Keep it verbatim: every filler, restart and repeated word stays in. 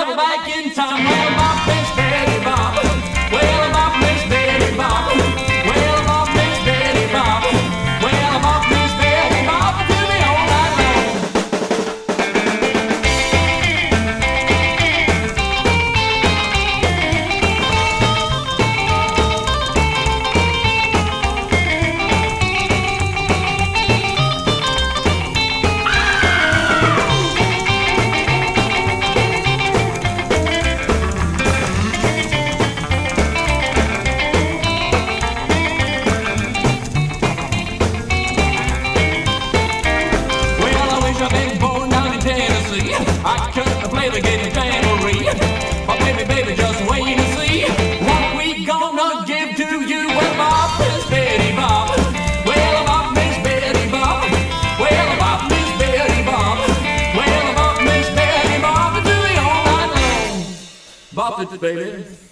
travel back in time. Well, about Miss Betty Bob. Well, about Miss Betty Bob. Well, about Miss Betty Bob. Well, about Miss Betty Bob to me all night long. I couldn't play the game family, but baby, baby, just wait and see what we gonna give to you. Well, about Miss Betty Bob. Well, about Miss Betty Bob. Well, about Miss Betty Bob. Well, about Miss Betty Bob. Do it all night long. Bop it, baby.